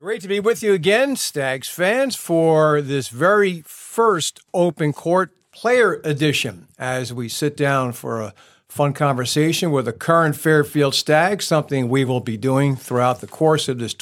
Great to be with you again, Stags fans, for this very first Open Court Player Edition as we sit down for a fun conversation with a current Fairfield Stag, something we will be doing throughout the course of this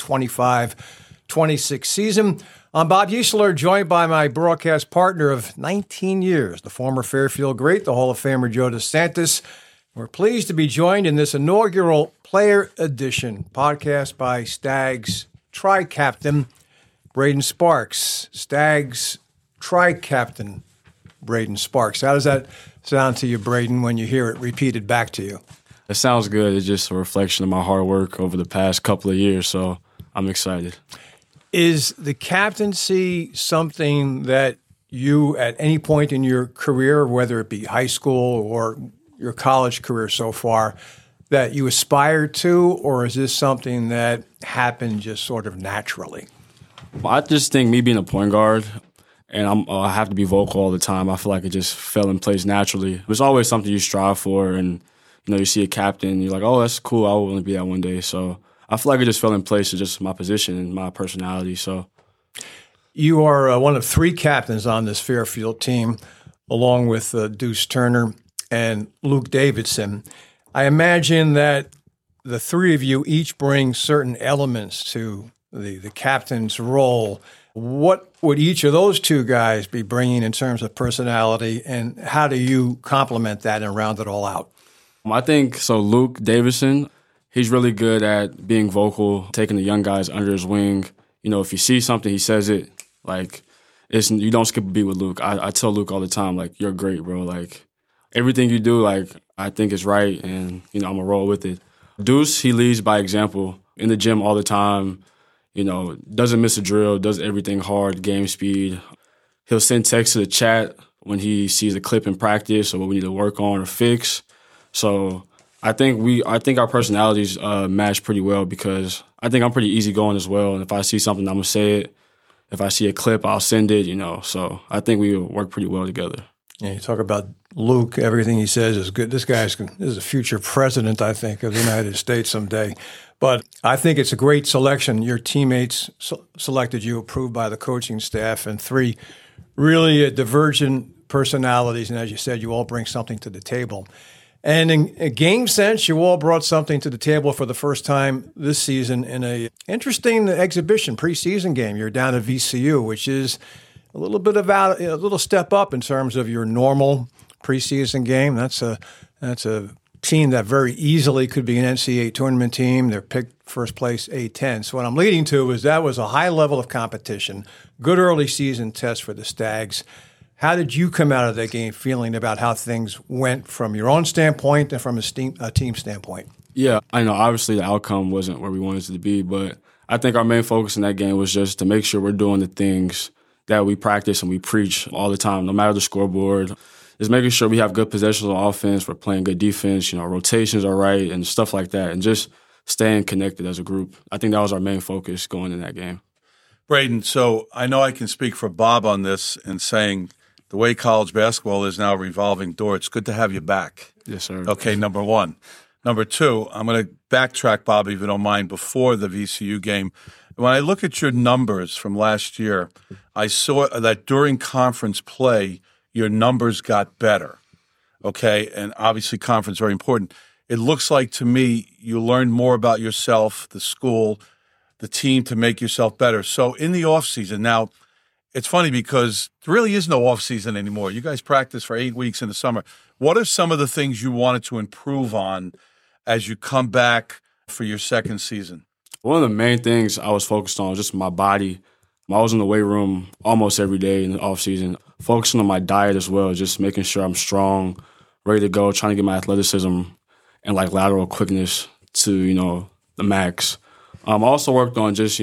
2025-26 season. I'm Bob Easler, joined by my broadcast partner of 19 years, the former Fairfield great, the Hall of Famer Joe DeSantis. We're pleased to be joined in this inaugural Player Edition podcast by Stags Tri-Captain Braden Sparks. Stags Tri-Captain Braden Sparks. How does that sound to you, Braden, when you hear it repeated back to you? It sounds good. It's just a reflection of my hard work over the past couple of years, so I'm excited. Is the captaincy something that you, at any point in your career, whether it be high school or your college career so far, that you aspire to, or is this something that happened just sort of naturally? I just think me being a point guard, and I have to be vocal all the time, I feel like it just fell in place naturally. It's always something you strive for, and you see a captain, you're like, oh, that's cool, I will want to be that one day. So I feel like it just fell in place to just my position and my personality. So you are one of three captains on this Fairfield team, along with Deuce Turner and Luke Davidson. I imagine that the three of you each bring certain elements to the captain's role. What would each of those two guys be bringing in terms of personality, and how do you complement that and round it all out? I think, so Luke Davidson, he's really good at being vocal, taking the young guys under his wing. If you see something, he says it. You don't skip a beat with Luke. I tell Luke all the time, you're great, bro. Everything you do, I think is right, and, I'm going to roll with it. Deuce, he leads by example in the gym all the time, doesn't miss a drill, does everything hard, game speed. He'll send texts to the chat when he sees a clip in practice or what we need to work on or fix. So I think our personalities match pretty well, because I think I'm pretty easygoing as well, and if I see something, I'm going to say it. If I see a clip, I'll send it, So I think we work pretty well together. Yeah, you talk about Luke, everything he says is good. This is a future president, I think, of the United States someday. But I think it's a great selection. Your teammates selected you, approved by the coaching staff, and three really divergent personalities. And as you said, you all bring something to the table. And in a game sense, you all brought something to the table for the first time this season in a interesting exhibition, preseason game. You're down at VCU, which is a little step up in terms of your normal preseason game. That's a team that very easily could be an NCAA tournament team. They're picked first place A-10. So what I'm leading to is that was a high level of competition, good early season test for the Stags. How did you come out of that game feeling about how things went from your own standpoint and from a team standpoint? Yeah, I know obviously the outcome wasn't where we wanted it to be, but I think our main focus in that game was just to make sure we're doing the things that we practice and we preach all the time, no matter the scoreboard. Is making sure we have good possessions on offense, we're playing good defense, rotations are right and stuff like that, and just staying connected as a group. I think that was our main focus going in that game. Braden, so I know I can speak for Bob on this in saying the way college basketball is now a revolving door, it's good to have you back. Yes, sir. Okay, number one. Number two, I'm going to backtrack, Bob, if you don't mind, before the VCU game. When I look at your numbers from last year, I saw that during conference play, your numbers got better, okay? And obviously conference very important. It looks like to me you learned more about yourself, the school, the team to make yourself better. So in the offseason, now it's funny because there really is no offseason anymore. You guys practice for 8 weeks in the summer. What are some of the things you wanted to improve on as you come back for your second season? One of the main things I was focused on was just my body. I was in the weight room almost every day in the offseason, focusing on my diet as well, just making sure I'm strong, ready to go, trying to get my athleticism and lateral quickness to, the max. I also worked on just,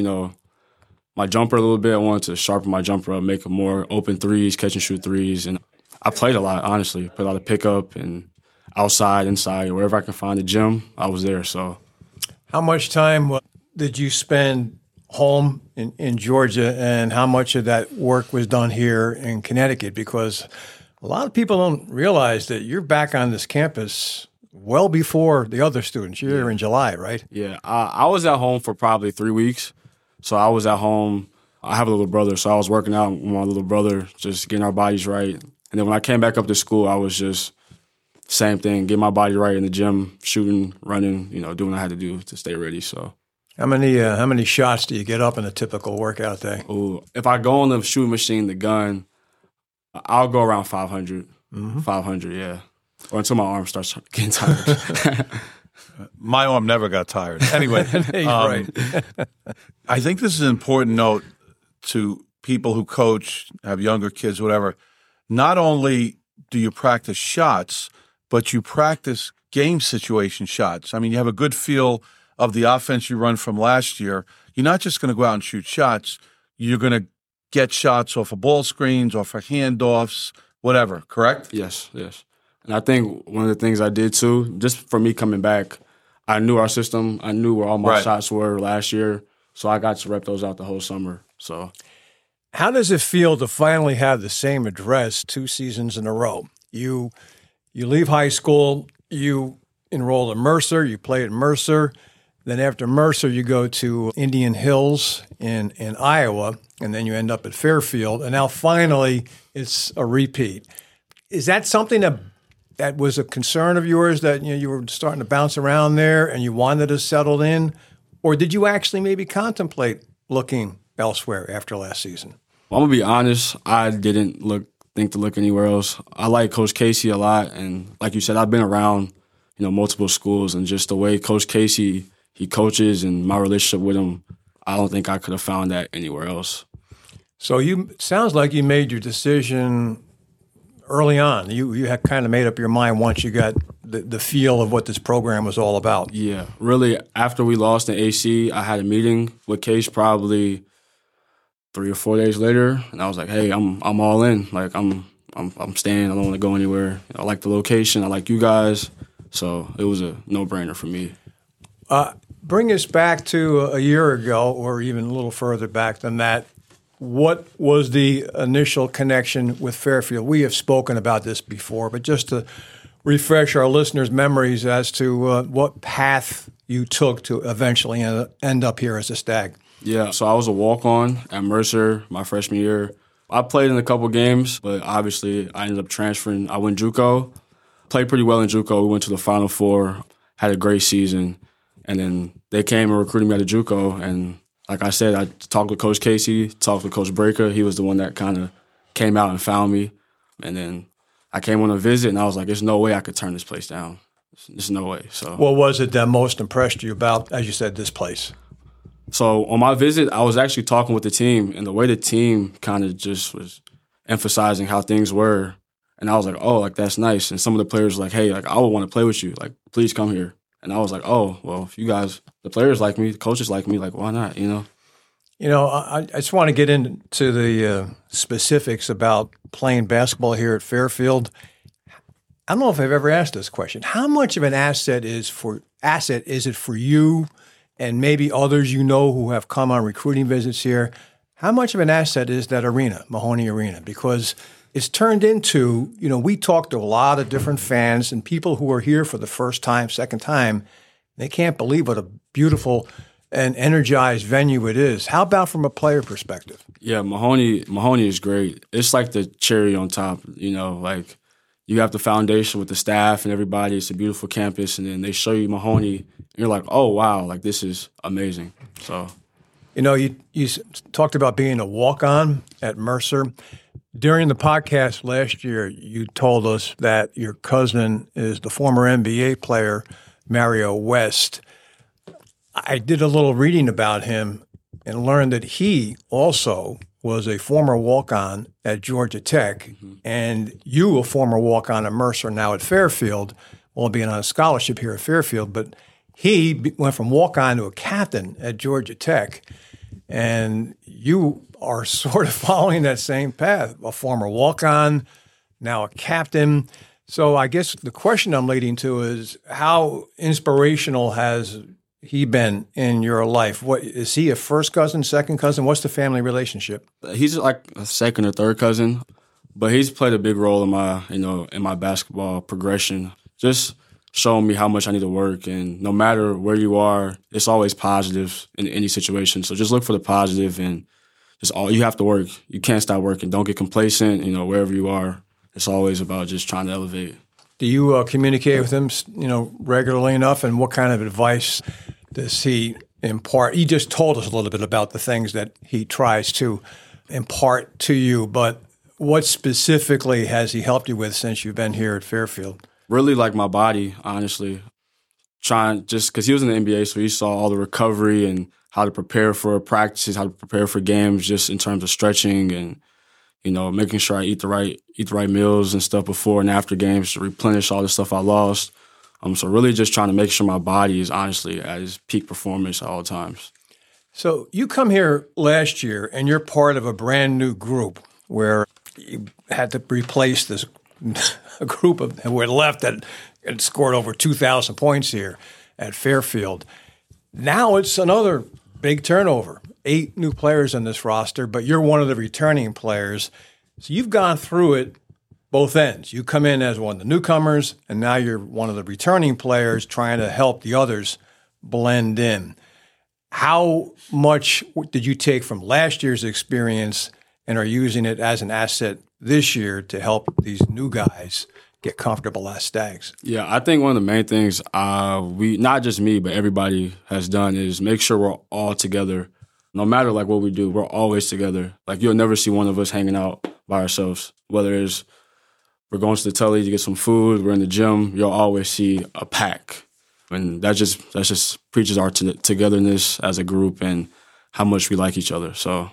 my jumper a little bit. I wanted to sharpen my jumper up, make more open threes, catch and shoot threes. And I played a lot, honestly. Played a lot of pickup and outside, inside, wherever I can find a gym, I was there. So, how much time did you spend home in Georgia, and how much of that work was done here in Connecticut? Because a lot of people don't realize that you're back on this campus well before the other students. You're here in July, right? Yeah. I was at home for probably 3 weeks. So I was at home. I have a little brother, so I was working out with my little brother, just getting our bodies right. And then when I came back up to school, I was just same thing, get my body right in the gym, shooting, running, doing what I had to do to stay ready. So, how many shots do you get up in a typical workout day? ooh, if I go on the shooting machine, the gun, I'll go around 500. 500, yeah, or until my arm starts getting tired. My arm never got tired. Anyway, Right. I think this is an important note to people who coach, have younger kids, whatever. Not only do you practice shots, but you practice game situation shots. I mean, you have a good feel of the offense you run from last year. You're not just going to go out and shoot shots. You're going to get shots off of ball screens, off of handoffs, whatever, correct? Yes. And I think one of the things I did too, just for me coming back, I knew our system. I knew where all my shots were last year. So I got to rep those out the whole summer. So, how does it feel to finally have the same address 2 seasons in a row? You leave high school, you enroll at Mercer, you play at Mercer. Then after Mercer, you go to Indian Hills in Iowa, and then you end up at Fairfield. And now finally, it's a repeat. Is that something that was a concern of yours, that you were starting to bounce around there and you wanted to settle in? Or did you actually maybe contemplate looking elsewhere after last season? Well, I'm going to be honest, I didn't think to look anywhere else. I like Coach Casey a lot, and like you said, I've been around multiple schools, and just the way Coach Casey he coaches and my relationship with him, I don't think I could have found that anywhere else. So sounds like you made your decision early on. You had kind of made up your mind once you got the feel of what this program was all about. Yeah, really. After we lost in AC, I had a meeting with Case probably 3 or 4 days later, and I was like, "Hey, I'm all in. Like I'm staying. I don't want to go anywhere. I like the location. I like you guys." So it was a no-brainer for me. Bring us back to a year ago, or even a little further back than that. What was the initial connection with Fairfield? We have spoken about this before, but just to refresh our listeners' memories as to what path you took to eventually end up here as a Stag. Yeah, so I was a walk-on at Mercer my freshman year. I played in a couple games, but obviously I ended up transferring. I went JUCO, played pretty well in JUCO. We went to the Final Four, had a great season. And then they came and recruited me out of JUCO. And like I said, I talked with Coach Casey, talked with Coach Breaker. He was the one that kind of came out and found me. And then I came on a visit, and I was like, there's no way I could turn this place down. There's no way. So, what was it that most impressed you about, as you said, this place? So on my visit, I was actually talking with the team, and the way the team kind of just was emphasizing how things were. And I was like, oh, like that's nice. And some of the players were like, hey, like I would want to play with you. Like, please come here. And I was like, oh, well, if you guys, the players like me, the coaches like me, like, why not, I just want to get into the specifics about playing basketball here at Fairfield. I don't know if I've ever asked this question. How much of an asset is it for you and maybe others who have come on recruiting visits here? How much of an asset is that arena, Mahoney Arena? Because it's turned into, we talk to a lot of different fans and people who are here for the first time, second time. They can't believe what a beautiful and energized venue it is. How about from a player perspective? Yeah, Mahoney is great. It's like the cherry on top, like you have the foundation with the staff and everybody. It's a beautiful campus, and then they show you Mahoney, and you're like, oh, wow, like this is amazing. So, you talked about being a walk-on at Mercer. During the podcast last year, you told us that your cousin is the former NBA player, Mario West. I did a little reading about him and learned that he also was a former walk-on at Georgia Tech, and you a former walk-on at Mercer, now at Fairfield, well, being on a scholarship here at Fairfield. But he went from walk-on to a captain at Georgia Tech, and you are sort of following that same path, a former walk-on, now a captain. So I guess the question I'm leading to is, how inspirational has he been in your life? What is he, a first cousin, second cousin? What's the family relationship? He's like a second or third cousin, but he's played a big role in my, in my basketball progression. Just showing me how much I need to work. And no matter where you are, it's always positive in any situation. So just look for the positive and you have to work. You can't stop working. Don't get complacent, wherever you are. It's always about just trying to elevate. Do you communicate with him, regularly enough? And what kind of advice does he impart? He just told us a little bit about the things that he tries to impart to you, but what specifically has he helped you with since you've been here at Fairfield? Really like my body, honestly. Trying, just because he was in the NBA, so he saw all the recovery and how to prepare for practices, how to prepare for games, just in terms of stretching and making sure I eat the right meals and stuff before and after games to replenish all the stuff I lost. So really just trying to make sure my body is honestly at its peak performance at all times. So you come here last year and you're part of a brand new group where you had to replace this a group who had left that had scored over 2,000 points here at Fairfield. Now it's another big turnover. 8 new players on this roster, but you're one of the returning players. So you've gone through it both ends. You come in as one of the newcomers, and now you're one of the returning players trying to help the others blend in. How much did you take from last year's experience and are using it as an asset this year to help these new guys get comfortable as Stags? Yeah, I think one of the main things we, not just me, but everybody has done is make sure we're all together. No matter what we do, we're always together. You'll never see one of us hanging out by ourselves. Whether it's we're going to the telly to get some food, we're in the gym, you'll always see a pack. And that just preaches our togetherness as a group and how much we like each other. So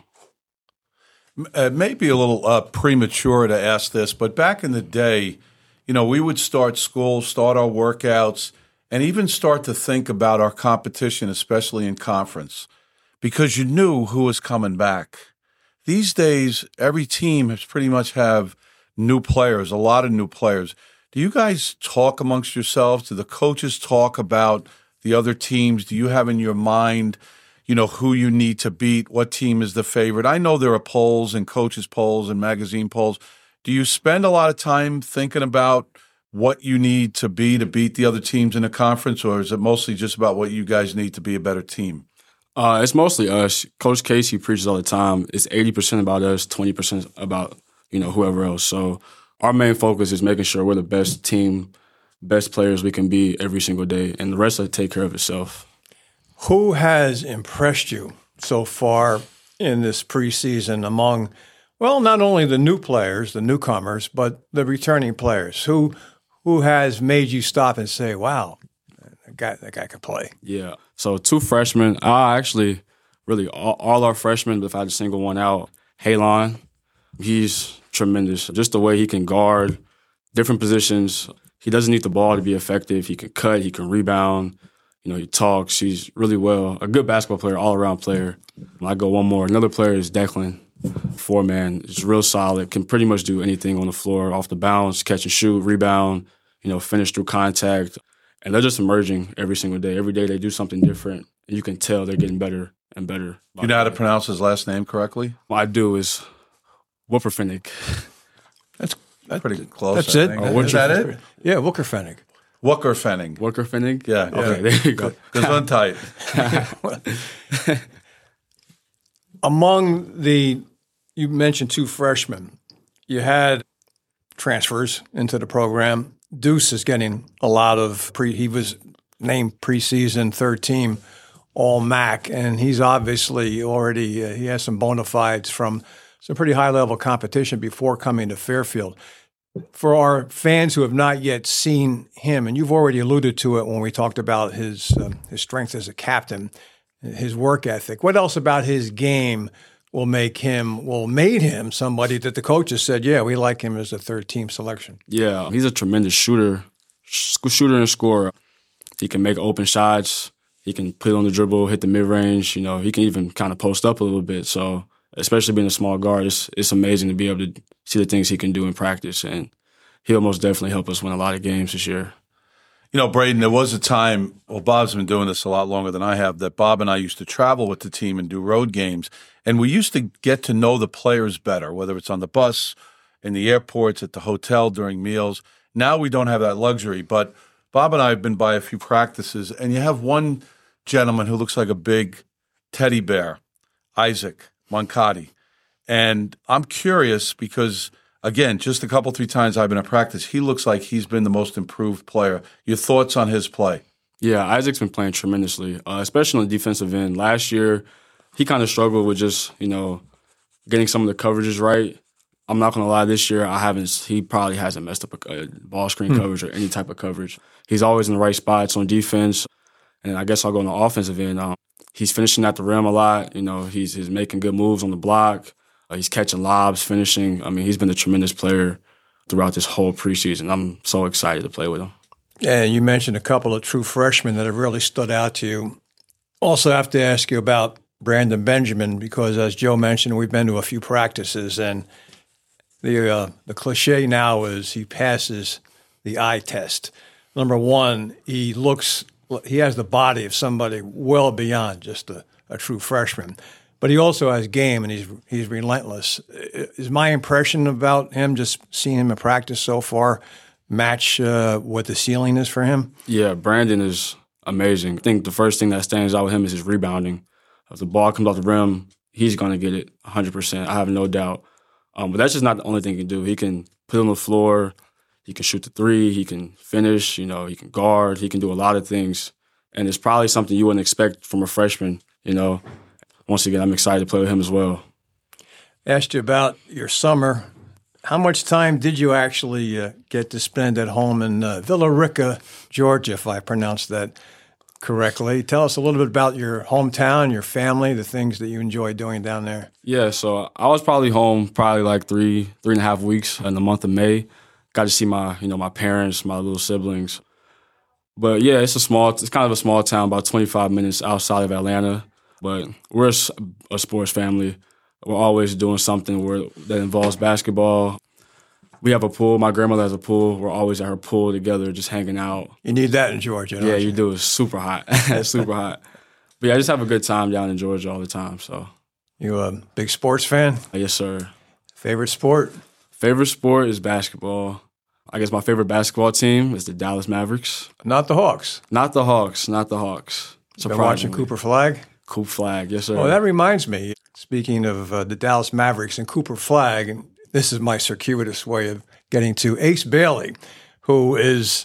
it may be a little premature to ask this, but back in the day, we would start school, start our workouts, and even start to think about our competition, especially in conference, because you knew who was coming back. These days, every team has pretty much have new players, a lot of new players. Do you guys talk amongst yourselves? Do the coaches talk about the other teams? Do you have in your mind, who you need to beat, what team is the favorite? I know there are polls and coaches polls and magazine polls. Do you spend a lot of time thinking about what you need to beat the other teams in the conference, or is it mostly just about what you guys need to be a better team? It's mostly us. Coach Casey preaches all the time. It's 80% about us, 20% about, whoever else. So our main focus is making sure we're the best team, best players we can be every single day, and the rest will take care of itself. Who has impressed you so far in this preseason among, not only the new players, the newcomers, but the returning players? Who has made you stop and say, wow, that guy can play? Yeah. So 2 freshmen. Actually, really, all our freshmen, if I had to single one out, Halon, he's tremendous. Just the way he can guard different positions. He doesn't need the ball to be effective. He can cut. He can rebound. He talks. He's really a good basketball player, all-around player. I go one more. Another player is Declan, 4-man. He's real solid, can pretty much do anything on the floor, off the bounce, catch and shoot, rebound, finish through contact. And they're just emerging every single day. Every day they do something different. And you can tell they're getting better and better. You know how to pronounce his last name correctly? What I do is Wupperfinnig. That's pretty close. That's it. Is that it? Yeah, Wupperfinnig. Wupperfinnig. Wupperfinnig? Yeah. Okay, there you go. Gesundheit. Among you mentioned 2 freshmen. You had transfers into the program. Deuce is getting a lot of he was named preseason 3rd team All-MAC, and he's obviously already, he has some bona fides from some pretty high-level competition before coming to Fairfield. For our fans who have not yet seen him, and you've already alluded to it when we talked about his strength as a captain, his work ethic, what else about his game made him somebody that the coaches said, yeah, we like him as a 3rd-team selection? Yeah, he's a tremendous shooter and scorer. He can make open shots. He can put on the dribble, hit the mid-range. He can even kind of post up a little bit. So especially being a small guard, it's amazing to be able to see the things he can do in practice. And he'll most definitely help us win a lot of games this year. Braden, there was a time, Bob's been doing this a lot longer than I have, that Bob and I used to travel with the team and do road games. And we used to get to know the players better, whether it's on the bus, in the airports, at the hotel, during meals. Now we don't have that luxury. But Bob and I have been by a few practices, and you have one gentleman who looks like a big teddy bear, Isaac Moncati. And I'm curious because, again, just a couple, 3 times I've been at practice, he looks like he's been the most improved player. Your thoughts on his play? Yeah, Isaac's been playing tremendously, especially on the defensive end. Last year, he kind of struggled with just, getting some of the coverages right. I'm not going to lie, this year he probably hasn't messed up a ball screen coverage or any type of coverage. He's always in the right spots on defense. And I guess I'll go on the offensive end. He's finishing at the rim a lot. He's making good moves on the block. He's catching lobs, finishing. I mean, he's been a tremendous player throughout this whole preseason. I'm so excited to play with him. And you mentioned a couple of true freshmen that have really stood out to you. Also have to ask you about Brandon Benjamin because, as Joe mentioned, we've been to a few practices, and the cliche now is he passes the eye test. Number one, he has the body of somebody well beyond just a true freshman. But he also has game, and he's relentless. Is my impression about him, just seeing him in practice so far, match what the ceiling is for him? Yeah, Brandon is amazing. I think the first thing that stands out with him is his rebounding. If the ball comes off the rim, he's going to get it 100%. I have no doubt. But that's just not the only thing he can do. He can put it on the floor. He can shoot the three. He can finish. He can guard. He can do a lot of things. And it's probably something you wouldn't expect from a freshman, Once again, I'm excited to play with him as well. Asked you about your summer. How much time did you actually get to spend at home in Villa Rica, Georgia, if I pronounced that correctly? Tell us a little bit about your hometown, your family, the things that you enjoy doing down there. Yeah, so I was probably home like 3.5 weeks in the month of May. Got to see my parents, my little siblings. But yeah, it's kind of a small town, about 25 minutes outside of Atlanta. But we're a sports family. We're always doing something that involves basketball. We have a pool. My grandmother has a pool. We're always at her pool together, just hanging out. You need that in Georgia, don't you? Yeah, you do. It's super hot. It's super hot. But yeah, I just have a good time down in Georgia all the time. So, you a big sports fan? Yes, sir. Favorite sport? Favorite sport is basketball. I guess my favorite basketball team is the Dallas Mavericks. Not the Hawks? Not the Hawks. Not the Hawks. Been watching Cooper Flagg? Cooper Flagg, yes, sir. Well, that reminds me, speaking of the Dallas Mavericks and Cooper Flagg, and this is my circuitous way of getting to Ace Bailey, who is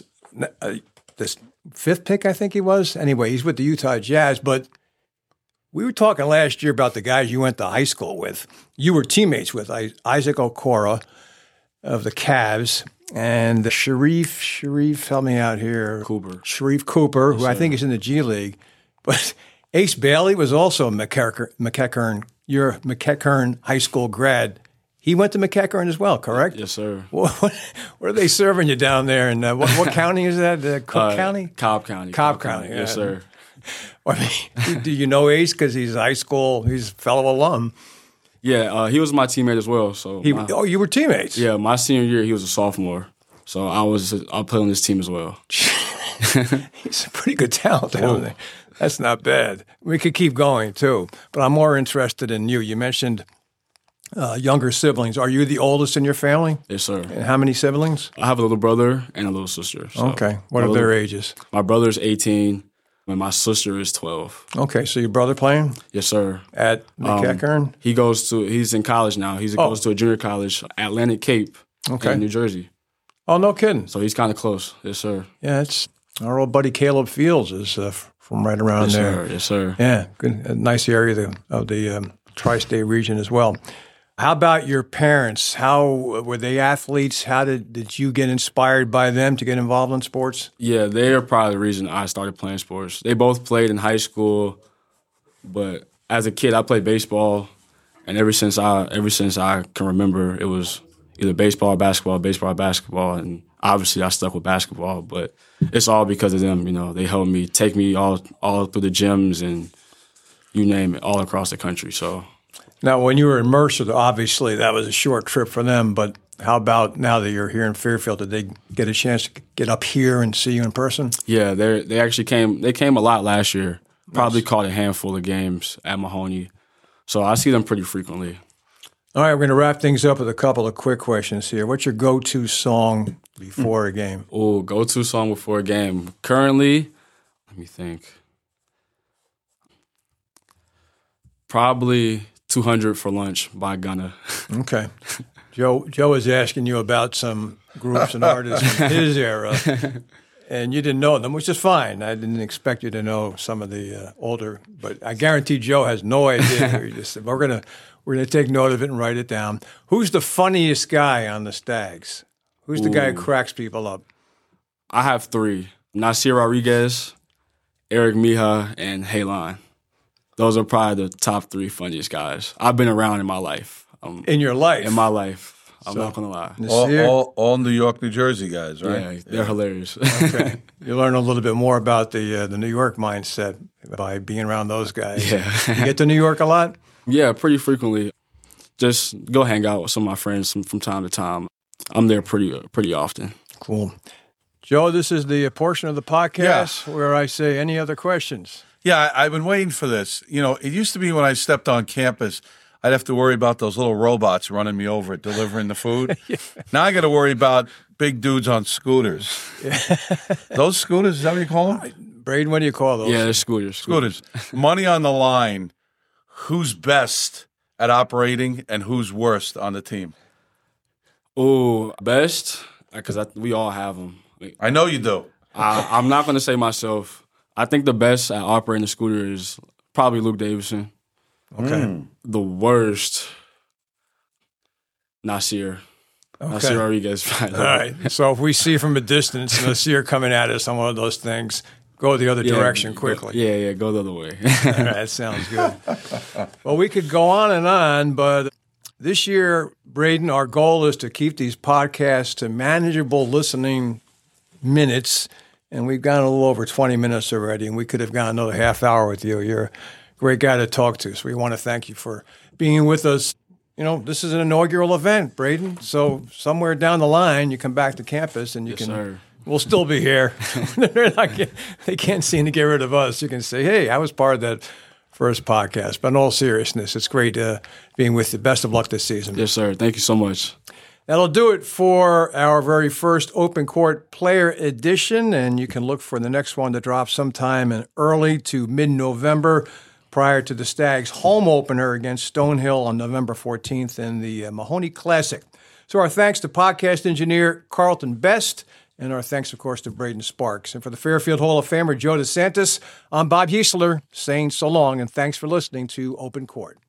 this 5th pick, I think he was. Anyway, he's with the Utah Jazz, but we were talking last year about the guys you went to high school with. You were teammates with Isaac Okoro of the Cavs and Sharif, help me out here. Sharif Cooper, who I think is in the G League. But Ace Bailey was also a McEachern. You're a McEachern high school grad. He went to McEachern as well, correct? Yes, sir. What are they serving you down there? And what county is that? Cook County? Cobb County. Cobb County, yes, sir. I mean, do you know Ace because he's a fellow alum? Yeah, he was my teammate as well. So you were teammates? Yeah, my senior year he was a sophomore, so I played on this team as well. He's a pretty good talent down there. That's not bad. We could keep going too, but I'm more interested in you. You mentioned younger siblings. Are you the oldest in your family? Yes, sir. And how many siblings? I have a little brother and a little sister. So okay. What are their ages? My brother's 18. And my sister is 12. Okay, so your brother playing? Yes, sir. At McEachern? He's in college now. He goes to a junior college, Atlantic Cape, in New Jersey. Oh, no kidding. So he's kind of close. Yes, sir. Yeah, it's our old buddy Caleb Fields is from right around there. Sir. Yes, sir. Yeah, good, a nice area of the tri-state region as well. How about your parents? How were they athletes? How did you get inspired by them to get involved in sports? Yeah, they are probably the reason I started playing sports. They both played in high school, but as a kid, I played baseball, and ever since I can remember, it was either baseball or basketball, and obviously I stuck with basketball. But it's all because of them. They helped me, take me all through the gyms and you name it, all across the country. So. Now, when you were in Mercer, obviously that was a short trip for them, but how about now that you're here in Fairfield? Did they get a chance to get up here and see you in person? Yeah, they actually came. They came a lot last year. Probably caught a handful of games at Mahoney. So I see them pretty frequently. All right, we're going to wrap things up with a couple of quick questions here. What's your go-to song before a game? Oh, go-to song before a game. Currently, let me think. Probably 200 for Lunch by Gunna. Okay. Joe is asking you about some groups and artists from his era, and you didn't know them, which is fine. I didn't expect you to know some of the older, but I guarantee Joe has no idea. We're gonna take note of it and write it down. Who's the funniest guy on the Stags? Who's the guy who cracks people up? I have 3. Nasir Rodriguez, Eric Mija, and Halon. Those are probably the top 3 funniest guys I've been around in my life. In your life? In my life. I'm not going to lie. All New York, New Jersey guys, right? Yeah, they're hilarious. Okay. You learn a little bit more about the New York mindset by being around those guys. Yeah. You get to New York a lot? Yeah, pretty frequently. Just go hang out with some of my friends from time to time. I'm there pretty often. Cool. Joe, this is the portion of the podcast where I say, any other questions? Yeah, I've been waiting for this. You know, it used to be when I stepped on campus, I'd have to worry about those little robots running me over, delivering the food. Now I got to worry about big dudes on scooters. Those scooters, is that what you call them? Braden, what do you call those? Yeah, they're scooters. Scooters. Money on the line. Who's best at operating and who's worst on the team? Oh, best? Because we all have them. I know you do. I'm not going to say myself. I think the best at operating the scooter is probably Luke Davidson. Okay. The worst, Nasir. Okay. Nasir Rodriguez. All right. So if we see from a distance Nasir coming at us on one of those things, go the other direction quickly. Go the other way. All right, that sounds good. Well, we could go on, but this year, Braden, our goal is to keep these podcasts to manageable listening minutes, and we've gone a little over 20 minutes already, and we could have gone another half hour with you. You're a great guy to talk to, so we want to thank you for being with us. You know, this is an inaugural event, Braden, so somewhere down the line, you come back to campus and you Sir. We'll still be here. They can't seem to get rid of us. You can say, hey, I was part of that first podcast. But in all seriousness, it's great being with you. Best of luck this season. Yes, sir. Thank you so much. That'll do it for our very first Open Court Player Edition, and you can look for the next one to drop sometime in early to mid-November prior to the Stags' home opener against Stonehill on November 14th in the Mahoney Classic. So our thanks to podcast engineer Carlton Best, and our thanks, of course, to Braden Sparks. And for the Fairfield Hall of Famer Joe DeSantis, I'm Bob Heisler saying so long, and thanks for listening to Open Court.